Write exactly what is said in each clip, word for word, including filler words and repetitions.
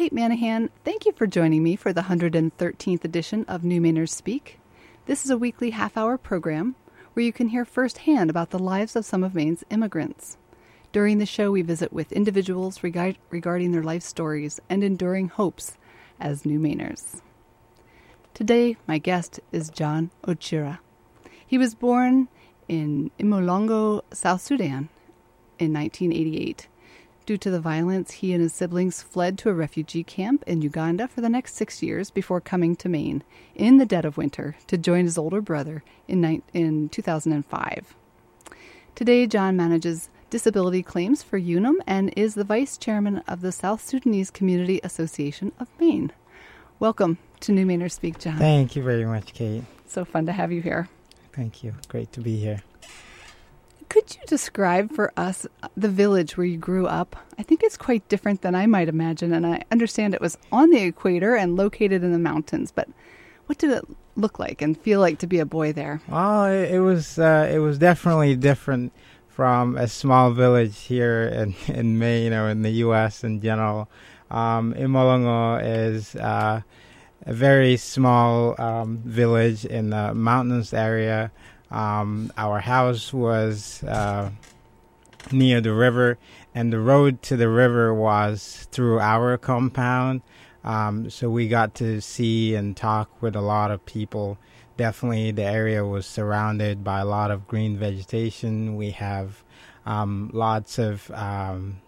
Kate Manahan. Thank you for joining me for the one hundred thirteenth edition of New Mainers Speak. This is a weekly half-hour program where you can hear firsthand about the lives of some of Maine's immigrants. During the show, we visit with individuals regard- regarding their life stories and enduring hopes as New Mainers. Today, my guest is John Ochira. He was born in Imolongo, South Sudan in nineteen eighty-eight. Due to the violence, he and his siblings fled to a refugee camp in Uganda for the next six years before coming to Maine in the dead of winter to join his older brother in, ni- in two thousand five. Today, John manages disability claims for Unum and is the vice chairman of the South Sudanese Community Association of Maine. Welcome to New Mainers Speak, John. Thank you very much, Kate. So fun to have you here. Thank you. Great to be here. Could you describe for us the village where you grew up? I think it's quite different than I might imagine, and I understand it was on the equator and located in the mountains, but what did it look like and feel like to be a boy there? Well, it, it was uh, it was definitely different from a small village here in, in Maine or in the U S in general. Um, Imolongo is uh, a very small um, village in the mountainous area. Um, our house was uh, near the river, and the road to the river was through our compound. Um, so we got to see and talk with a lot of people. Definitely the area was surrounded by a lot of green vegetation. We have um, lots of um,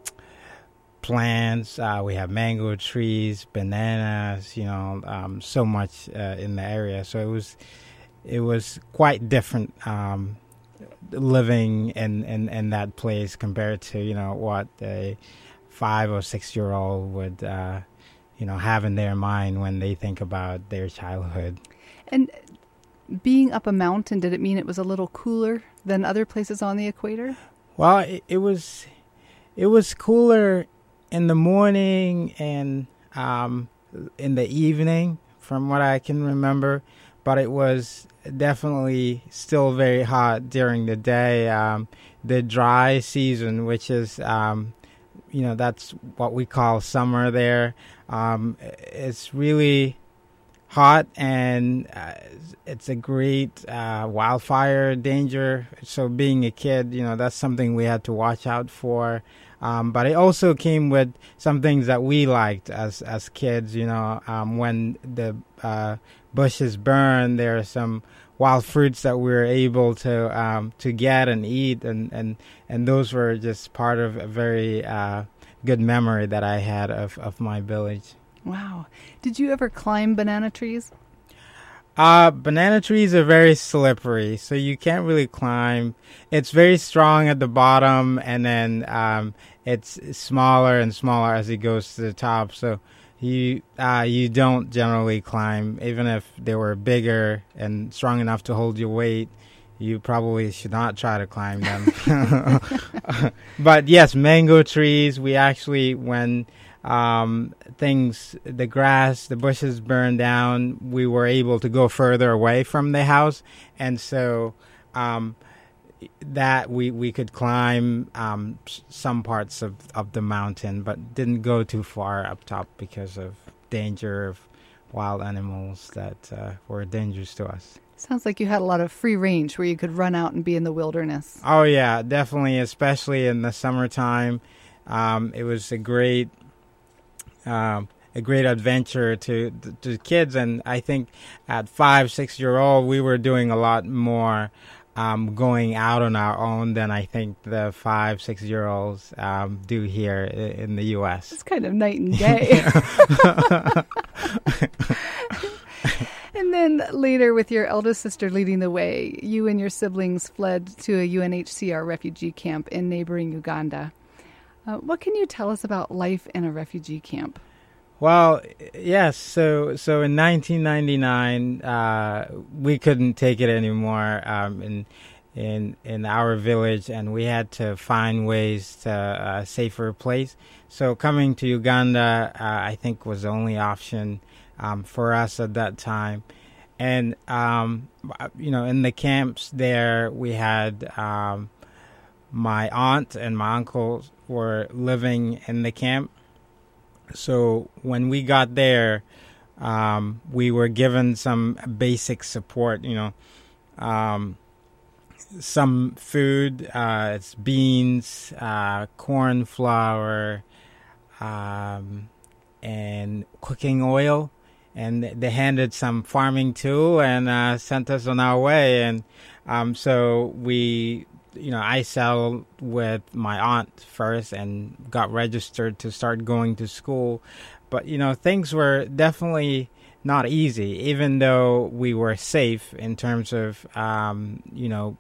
plants. Uh, we have mango trees, bananas, you know, um, so much uh, in the area. So it was... It was quite different um, living in, in, in that place compared to, you know, what a five or six-year-old would, uh, you know, have in their mind when they think about their childhood. And being up a mountain, did it mean it was a little cooler than other places on the equator? Well, it, it was it was cooler in the morning and um, in the evening, from what I can remember. But it was definitely still very hot during the day. Um, the dry season, which is, um, you know, that's what we call summer there. Um, it's really hot, and uh, it's a great uh, wildfire danger. So being a kid, you know, that's something we had to watch out for. Um, but it also came with some things that we liked as as kids. You know, um, when the uh, bushes burn, there are some wild fruits that we were able to um, to get and eat, and, and, and those were just part of a very uh, good memory that I had of, of my village. Wow. Did you ever climb banana trees? Uh, banana trees are very slippery, so you can't really climb. It's very strong at the bottom, and then um, it's smaller and smaller as it goes to the top. So you uh, you don't generally climb, even if they were bigger and strong enough to hold your weight. You probably should not try to climb them. But yes, mango trees. We actually, when um, things, the grass, the bushes burned down, we were able to go further away from the house, and so um, that we we could climb um, some parts of, of the mountain, but didn't go too far up top because of danger of wild animals that uh, were dangerous to us. Sounds like you had a lot of free range where you could run out and be in the wilderness. Oh yeah, definitely, especially in the summertime. Um, it was a great um, a great adventure to to kids, and I think at five, six year old, we were doing a lot more um, going out on our own than I think the five, six year olds um, do here in the U S. It's kind of night and day. And then later, with your eldest sister leading the way, you and your siblings fled to a U N H C R refugee camp in neighboring Uganda. Uh, what can you tell us about life in a refugee camp? Well, yes. So, so in nineteen ninety-nine, uh, we couldn't take it anymore um, in in in our village, and we had to find ways to a safer place. So, coming to Uganda, uh, I think, was the only option um, for us at that time. And um, you know, in the camps there, we had um, my aunt and my uncle were living in the camp. so when we got there, um, we were given some basic support, you know, um, some food, uh, it's beans, uh, corn flour, um, and cooking oil. And they handed some farming too and uh, sent us on our way. And um, so we, you know, I settled with my aunt first and got registered to start going to school. But, you know, things were definitely not easy, even though we were safe in terms of, um, you know,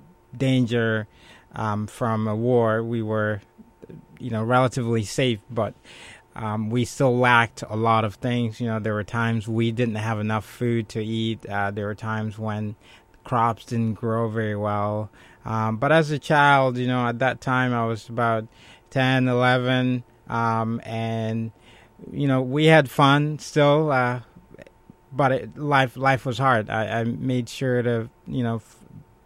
danger um, from a war. We were, you know, relatively safe, but Um, we still lacked a lot of things. You know, there were times we didn't have enough food to eat. Uh, there were times when crops didn't grow very well. Um, but as a child, you know, at that time I was about ten, eleven, um, and, you know, we had fun still, uh, but it, life life was hard. I, I made sure to, you know, f-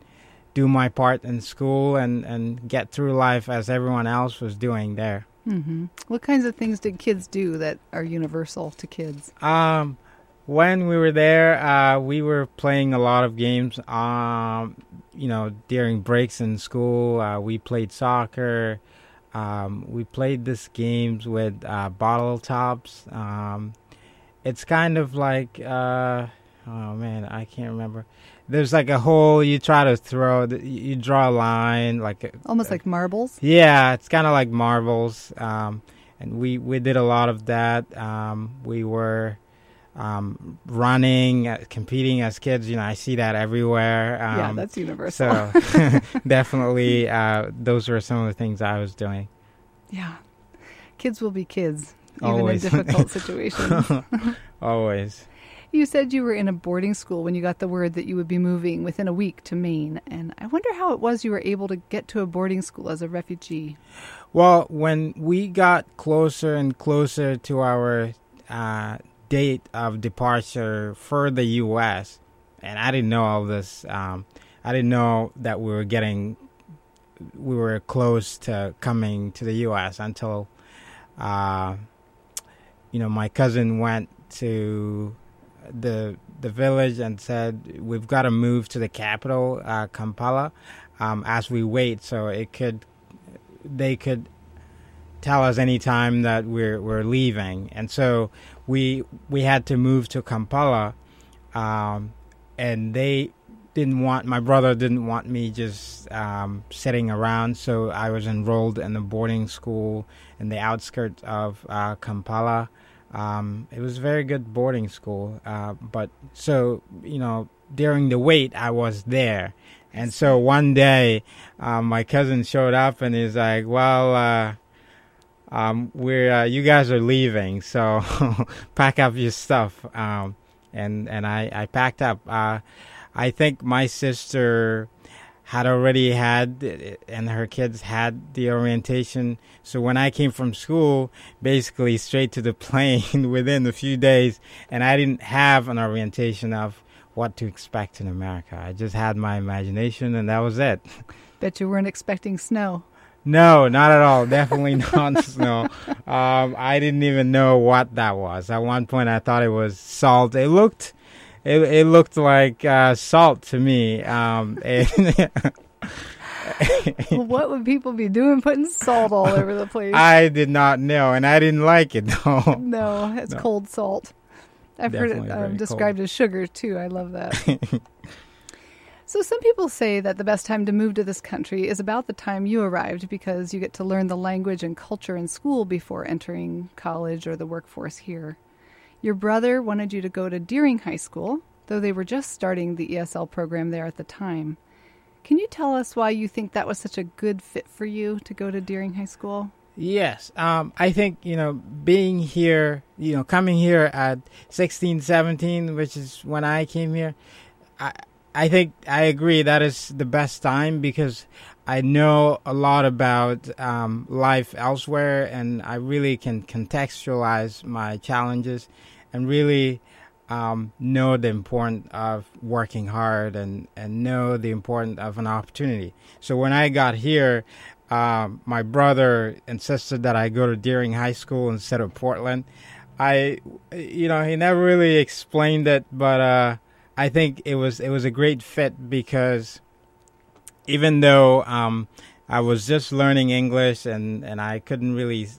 do my part in school and, and get through life as everyone else was doing there. Mm-hmm. What kinds of things did kids do that are universal to kids? Um, when we were there, uh, we were playing a lot of games. Um, you know, during breaks in school, uh, we played soccer. Um, we played these games with uh, bottle tops. Um, it's kind of like, uh, oh man, I can't remember. There's like a hole you try to throw. You draw a line, like a, almost like marbles. Yeah, it's kind of like marbles. Um, and we, we did a lot of that. Um, we were um, running, uh, competing as kids. You know, I see that everywhere. Um, yeah, that's universal. So definitely, uh, those were some of the things I was doing. Yeah, kids will be kids, even Always. in difficult situations. Always. You said you were in a boarding school when you got the word that you would be moving within a week to Maine. And I wonder how it was you were able to get to a boarding school as a refugee. Well, when we got closer and closer to our uh, date of departure for the U S, and I didn't know all this, um, I didn't know that we were getting, we were close to coming to the U S until, uh, you know, my cousin went to the the village and said, we've got to move to the capital, uh, Kampala, um, as we wait. So it could, they could tell us any time that we're we're leaving. And so we we had to move to Kampala, um, and they didn't want, my brother didn't want me just um, sitting around. So I was enrolled in a boarding school in the outskirts of uh, Kampala. Um, it was a very good boarding school, uh, but so, you know, during the wait, I was there. And so one day, um, my cousin showed up and he's like, well, uh, um, we're, uh, you guys are leaving, so pack up your stuff. Um, and, and I, I packed up. Uh, I think my sister had already had, and her kids had the orientation. So when I came from school, basically straight to the plane within a few days, and I didn't have an orientation of what to expect in America. I just had my imagination, and that was it. Bet you weren't expecting snow. No, not at all. Definitely not snow. Um, I didn't even know what that was. At one point, I thought it was salt. It looked... It, it looked like uh, salt to me. Um, and well, what would people be doing putting salt all over the place? I did not know, and I didn't like it, though. No, it's no. Cold salt. I've Definitely heard it um, described cold. As sugar, too. I love that. So some people say that the best time to move to this country is about the time you arrived because you get to learn the language and culture in school before entering college or the workforce here. Your brother wanted you to go to Deering High School, though they were just starting the E S L program there at the time. Can you tell us why you think that was such a good fit for you to go to Deering High School? Yes. Um, I think, you know, being here, you know, coming here at sixteen, seventeen, which is when I came here, I, I think I agree that is the best time because I know a lot about um, life elsewhere, and I really can contextualize my challenges and really um, know the importance of working hard and, and know the importance of an opportunity. So when I got here, um, my brother insisted that I go to Deering High School instead of Portland. I, you know, he never really explained it, but uh, I think it was it was a great fit because even though um, I was just learning English and, and I couldn't really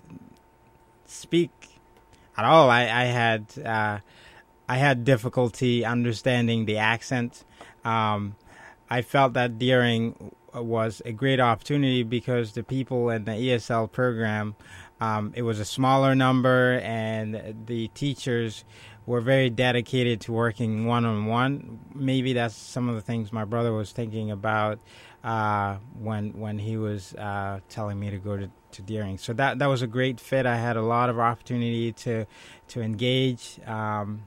speak at all, I, I had uh, I had difficulty understanding the accent. Um, I felt that Deering was a great opportunity because the people in the E S L program, um, it was a smaller number, and the teachers were very dedicated to working one-on-one. Maybe that's some of the things my brother was thinking about uh, when when he was uh, telling me to go to, to Deering. So that that was a great fit. I had a lot of opportunity to to engage um,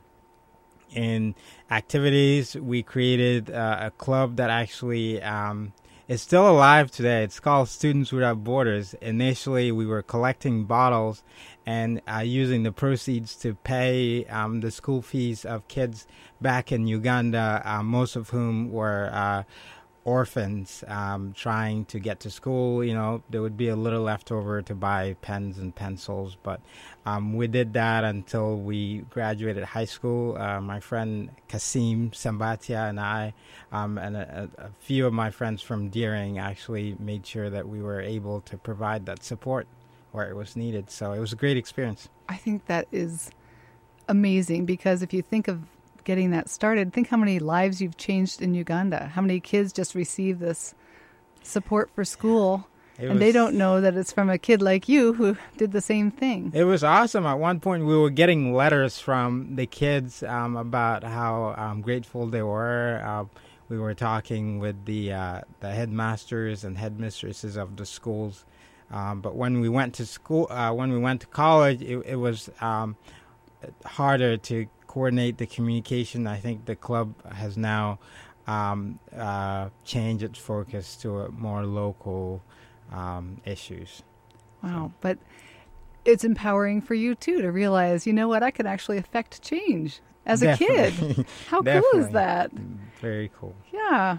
in activities. We created uh, a club that actually um, is still alive today. It's called Students Without Borders. Initially, we were collecting bottles and uh, using the proceeds to pay um, the school fees of kids back in Uganda, uh, most of whom were uh, orphans um, trying to get to school. You know, there would be a little left over to buy pens and pencils, but um, we did that until we graduated high school. Uh, my friend Kasim Sambatia and I um, and a, a few of my friends from Deering actually made sure that we were able to provide that support where it was needed. So it was a great experience. I think that is amazing because if you think of getting that started, think how many lives you've changed in Uganda. How many kids just receive this support for school, it and was, they don't know that it's from a kid like you who did the same thing. It was awesome. At one point, we were getting letters from the kids um, about how um, grateful they were. Uh, we were talking with the uh, the headmasters and headmistresses of the schools. Um, but when we went to school, uh, when we went to college, it, it was um, harder to coordinate the communication. I think the club has now um, uh, changed its focus to a more local um, issues. Wow, so. But it's empowering for you too to realize, you know what, I can actually affect change as Definitely. a kid. How Definitely. cool is that? Very cool. Yeah.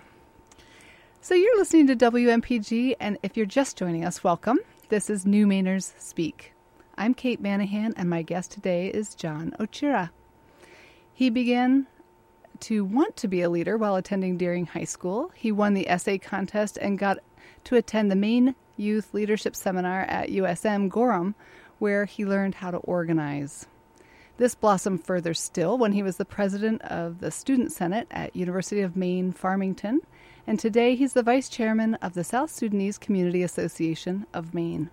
So you're listening to W M P G, and if you're just joining us, welcome. This is New Mainers Speak. I'm Kate Manahan, and my guest today is John Ochira. He began to want to be a leader while attending Deering High School. He won the essay contest and got to attend the Maine Youth Leadership Seminar at U S M Gorham, where he learned how to organize. This blossomed further still when he was the president of the Student Senate at University of Maine Farmington, and today he's the vice chairman of the South Sudanese Community Association of Maine.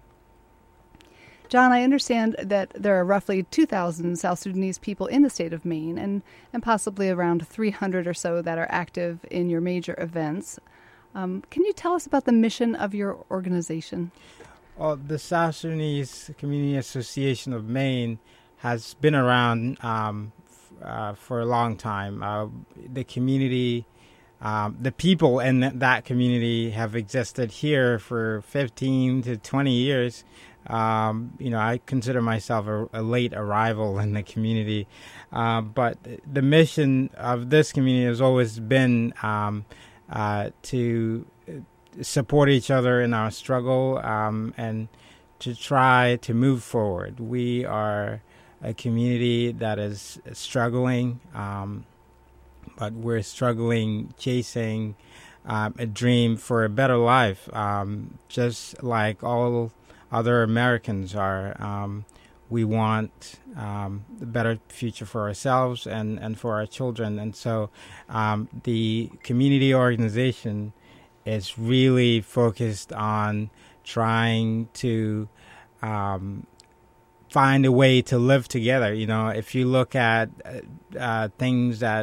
John, I understand that there are roughly two thousand South Sudanese people in the state of Maine and, and possibly around three hundred or so that are active in your major events. Um, can you tell us about the mission of your organization? Well, the South Sudanese Community Association of Maine has been around um, f- uh, for a long time. Uh, the community, um, the people in th- that community have existed here for fifteen to twenty years. Um, you know, I consider myself a, a late arrival in the community, uh, but the mission of this community has always been um, uh, to support each other in our struggle um, and to try to move forward. We are a community that is struggling, um, but we're struggling chasing um, a dream for a better life, um, just like all other Americans are. Um, we want um, a better future for ourselves and, and for our children. And so um, the community organization is really focused on trying to um, find a way to live together. You know, if you look at uh, things that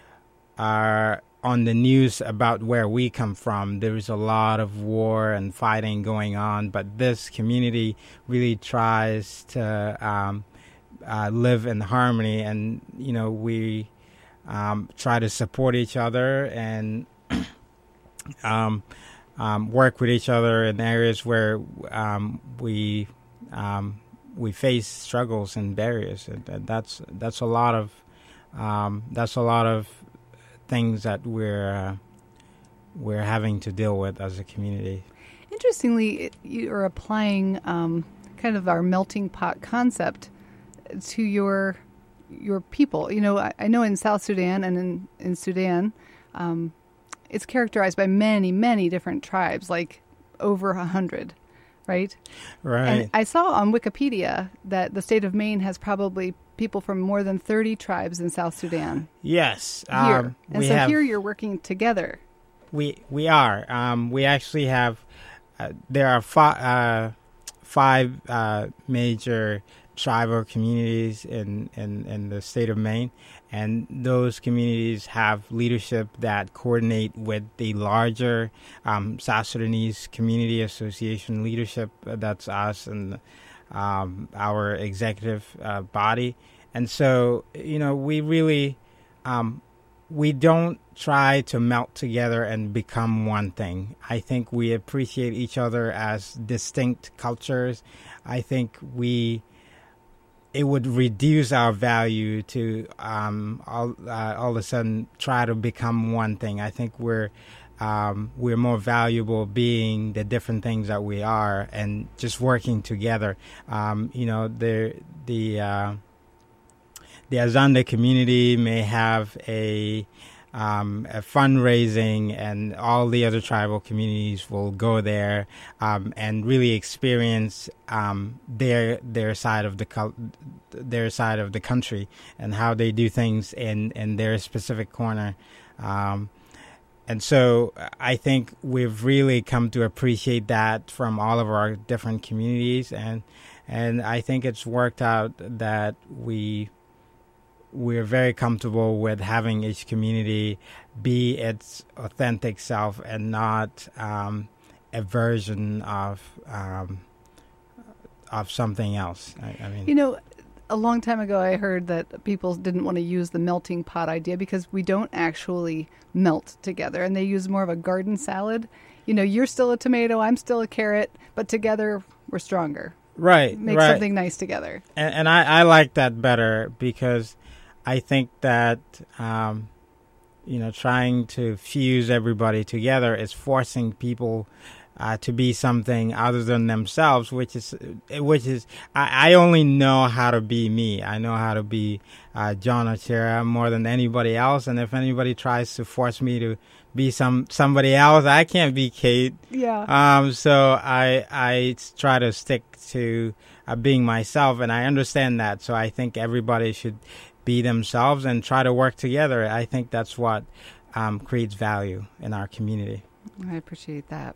are on the news about where we come from, there's a lot of war and fighting going on, but this community really tries to um, uh, live in harmony, and you know, we um, try to support each other and um, um, work with each other in areas where um, we um, we face struggles and barriers, and, and that's that's a lot of um, that's a lot of things that we're uh, we're having to deal with as a community. In Interestingly, it- you are applying um, kind of our melting pot concept to your your people. You know, I, I know in South Sudan and in, in Sudan, um, it's characterized by many, many different tribes, like over a hundred, right? Right. And I saw on Wikipedia that the state of Maine has probably people from more than thirty tribes in South Sudan. Yes. Here. Um, and we so have, here you're working together. We we are. Um, we actually have. Uh, there are fi- uh, five uh, major tribal communities in, in, in the state of Maine, and those communities have leadership that coordinate with the larger um, South Sudanese Community Association leadership. Uh, that's us and um, our executive uh, body. And so, you know, we really, um, we don't try to melt together and become one thing. I think we appreciate each other as distinct cultures. I think we, it would reduce our value to um, all, uh, all of a sudden try to become one thing. I think we're um, we're more valuable being the different things that we are and just working together. Um, you know, the the uh, the Azande community may have a Um, a fundraising, and all the other tribal communities will go there um, and really experience um, their their side of the cul- their side of the country and how they do things in, in their specific corner. Um, and so I think we've really come to appreciate that from all of our different communities, and and I think it's worked out that we. We're very comfortable with having each community be its authentic self and not um, a version of um, of something else. I, I mean, You know, a long time ago I heard that people didn't want to use the melting pot idea because we don't actually melt together, and they use more of a garden salad. You know, you're still a tomato, I'm still a carrot, but together we're stronger. right, Make right. something nice together. And, and I, I like that better because I think that, um, you know, trying to fuse everybody together is forcing people uh, to be something other than themselves, which is, which is, I, I only know how to be me. I know how to be uh, John Ochera more than anybody else. And if anybody tries to force me to be some somebody else, I can't be Kate. Yeah. Um, so I I try to stick to uh, being myself, and I understand that. So I think everybody should be themselves and try to work together. I think that's what um, creates value in our community. I appreciate that.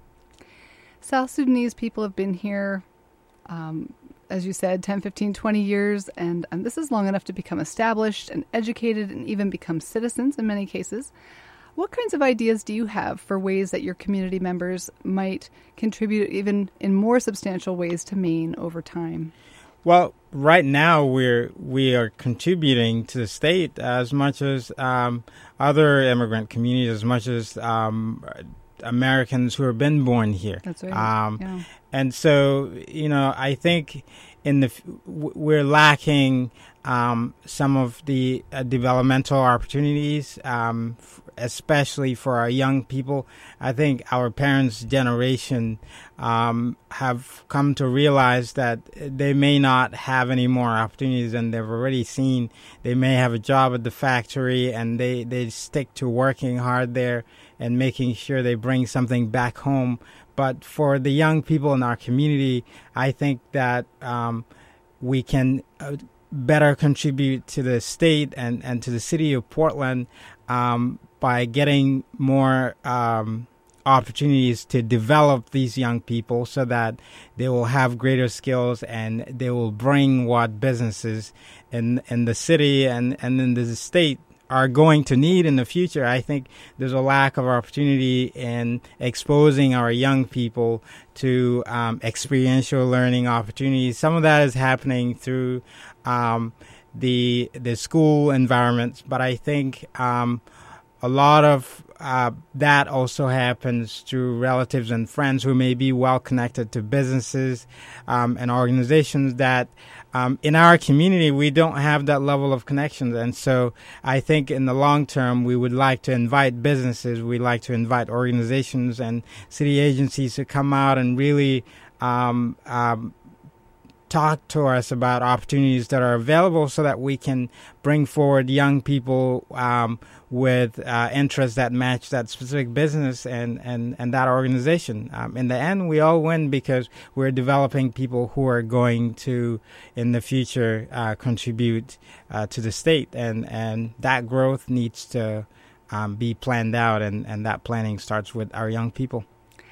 South Sudanese people have been here, um, as you said, ten, fifteen, twenty years, and, and this is long enough to become established and educated and even become citizens in many cases. What kinds of ideas do you have for ways that your community members might contribute even in more substantial ways to Maine over time? Well, right now we're we are contributing to the state as much as um, other immigrant communities, as much as um, Americans who have been born here. That's right. Um, yeah. And so, you know, I think in the we're lacking um, some of the uh, developmental opportunities, um, f- especially for our young people. I think our parents' generation um, have come to realize that they may not have any more opportunities than they've already seen. They may have a job at the factory, and they, they stick to working hard there and making sure they bring something back home. But for the young people in our community, I think that um, we can uh, better contribute to the state and, and to the city of Portland um, by getting more um, opportunities to develop these young people so that they will have greater skills and they will bring what businesses in in the city and, and in the state are going to need in the future. I think there's a lack of opportunity in exposing our young people to um, experiential learning opportunities. Some of that is happening through um, the the school environments, but I think um, a lot of uh, that also happens through relatives and friends who may be well connected to businesses um, and organizations that um, in our community, we don't have that level of connections. And so I think in the long term, we would like to invite businesses, we'd like to invite organizations and city agencies to come out and really um, um, talk to us about opportunities that are available so that we can bring forward young people um, with uh, interests that match that specific business and, and, and that organization. Um, in the end, we all win because we're developing people who are going to, in the future, uh, contribute uh, to the state. And, and that growth needs to um, be planned out, and, and that planning starts with our young people.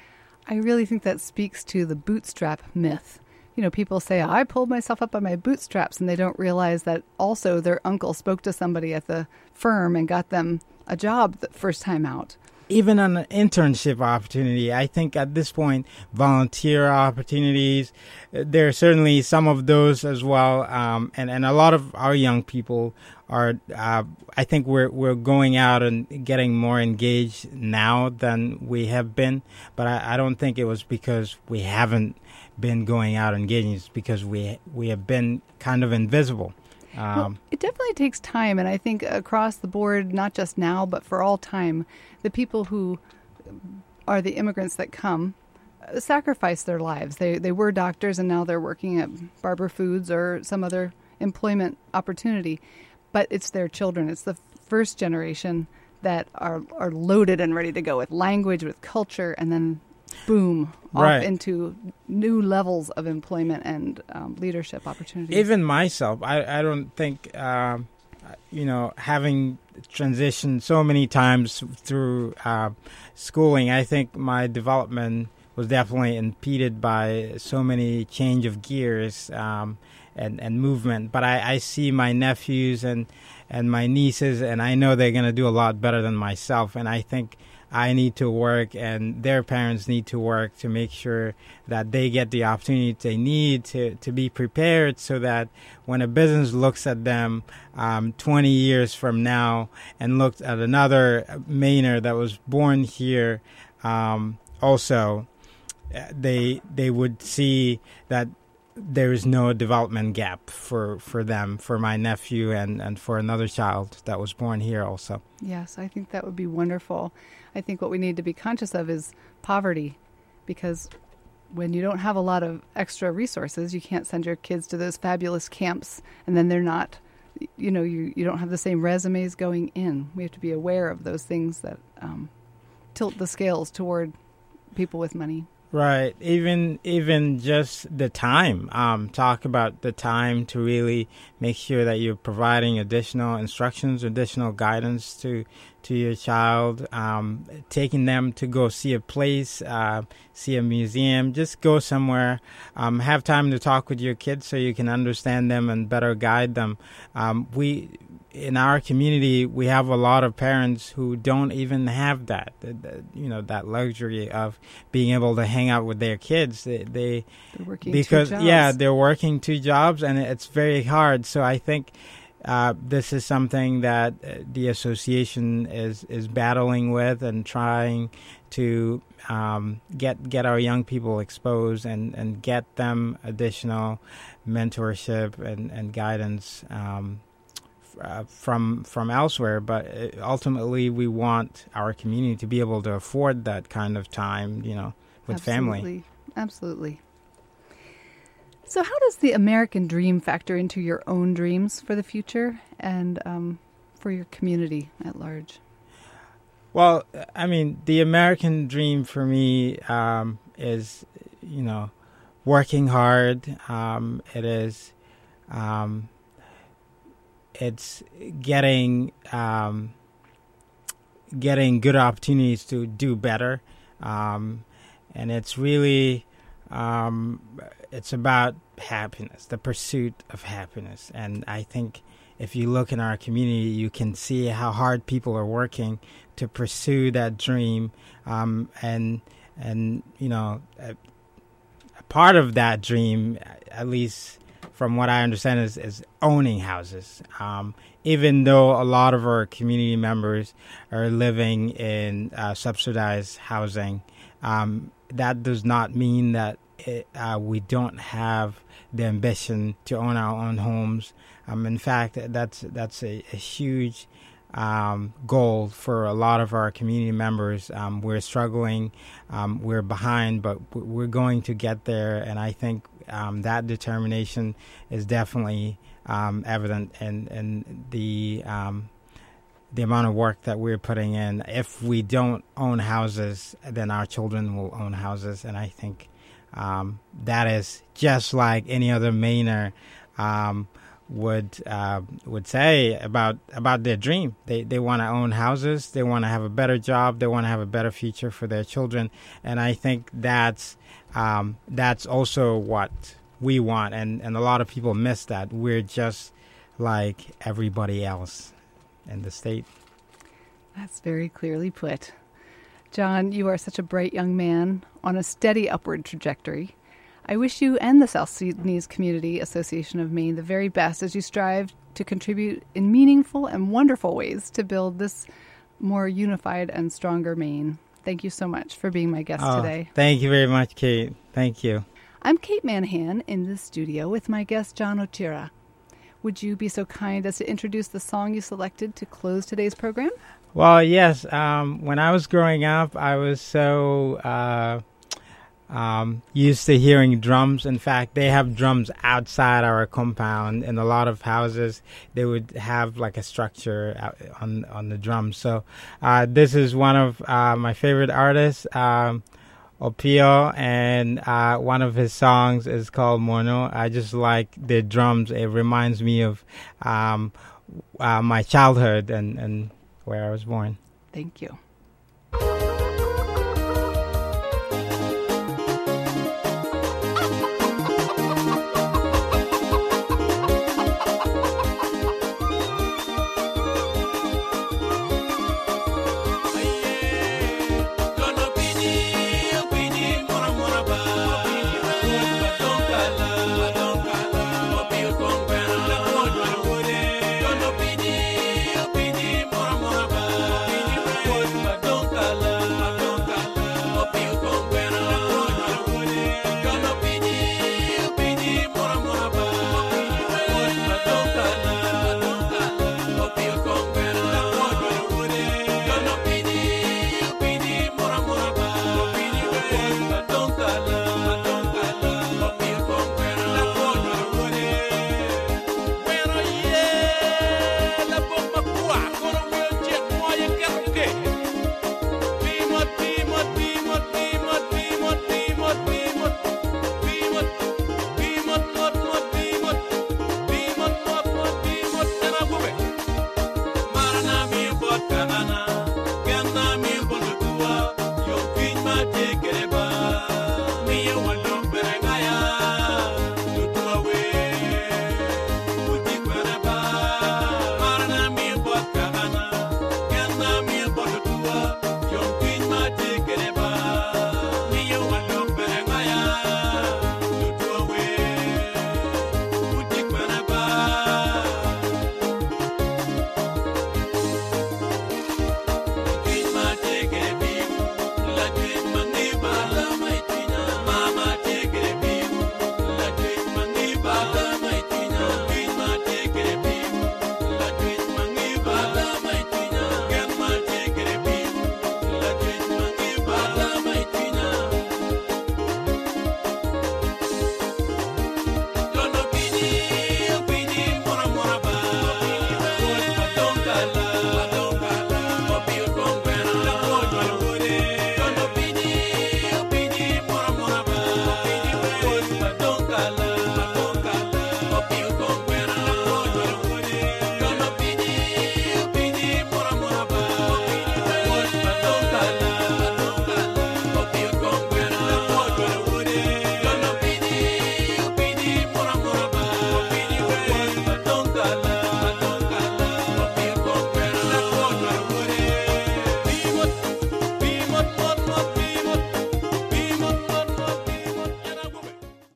I really think that speaks to the bootstrap myth. You know, people say, I pulled myself up by my bootstraps, and they don't realize that also their uncle spoke to somebody at the firm and got them a job the first time out. Even an internship opportunity, I think at this point, volunteer opportunities, there are certainly some of those as well. Um, and, and a lot of our young people are, uh, I think we're we're going out and getting more engaged now than we have been. But I, I don't think it was because we haven't been going out and engaging. It's because we we have been kind of invisible. Um, well, it definitely takes time, and I think across the board, not just now, but for all time, the people who are the immigrants that come uh, sacrifice their lives. They they were doctors, and now they're working at Barber Foods or some other employment opportunity. But it's their children. It's the first generation that are are loaded and ready to go with language, with culture, and then boom, off right. into new levels of employment and um, leadership opportunities. Even myself, I, I don't think, um, you know, having transitioned so many times through uh, schooling, I think my development was definitely impeded by so many change of gears um, and, and movement. But I, I see my nephews and, and my nieces, and I know they're going to do a lot better than myself. And I think I need to work, and their parents need to work to make sure that they get the opportunity they need to, to be prepared, so that when a business looks at them um, twenty years from now and looks at another Mainer that was born here um, also, they they would see that there is no development gap for, for them, for my nephew and, and for another child that was born here also. Yes, I think that would be wonderful. I think what we need to be conscious of is poverty, because when you don't have a lot of extra resources, you can't send your kids to those fabulous camps, and then they're not, you know, you, you don't have the same resumes going in. We have to be aware of those things that um, tilt the scales toward people with money. Right. Even even just the time. Um, talk about the time to really make sure that you're providing additional instructions, additional guidance to to your child. Um, taking them to go see a place, uh, see a museum, just go somewhere. Um, have time to talk with your kids so you can understand them and better guide them. Um, we. In our community, we have a lot of parents who don't even have that, you know, that luxury of being able to hang out with their kids. They, they they're working because two jobs. yeah, they're working two jobs, and it's very hard. So I think uh, this is something that the association is is battling with and trying to um, get get our young people exposed and, and get them additional mentorship and and guidance. Um, Uh, from from elsewhere, but ultimately we want our community to be able to afford that kind of time, you know, with Absolutely. family. Absolutely. So how does the American dream factor into your own dreams for the future and um, for your community at large? Well, I mean, the American dream for me um, is, you know, working hard. Um, it is... Um, It's getting um, getting good opportunities to do better, um, and it's really um, it's about happiness, the pursuit of happiness. And I think if you look in our community, you can see how hard people are working to pursue that dream, um, and and you know, a, a part of that dream, at least from what I understand, is, is owning houses. Um, even though a lot of our community members are living in uh, subsidized housing, um, that does not mean that it, uh, we don't have the ambition to own our own homes. Um, in fact, that's that's a, a huge um, goal for a lot of our community members. Um, we're struggling, um, we're behind, but we're going to get there. And I think um, that determination is definitely um, evident in, in the um, the amount of work that we're putting in. If we don't own houses, then our children will own houses. And I think um, that is just like any other Mainer um, would uh, would say about about their dream. They they want to own houses. They want to have a better job. They want to have a better future for their children. And I think that's um, that's also what we want. And, and a lot of people miss that. We're just like everybody else in the state. That's very clearly put. John, you are such a bright young man on a steady upward trajectory. I wish you and the South Sudanese Community Association of Maine the very best as you strive to contribute in meaningful and wonderful ways to build this more unified and stronger Maine. Thank you so much for being my guest oh, today. Thank you very much, Kate. Thank you. I'm Kate Manahan in the studio with my guest, John Ochira. Would you be so kind as to introduce the song you selected to close today's program? Well, yes. Um, when I was growing up, I was so uh, um, used to hearing drums. In fact, they have drums outside our compound. In a lot of houses, they would have like a structure out on on the drums. So uh, this is one of uh, my favorite artists, um, Opio, and uh, one of his songs is called Mono. I just like the drums. It reminds me of um, uh, my childhood and, and where I was born. Thank you.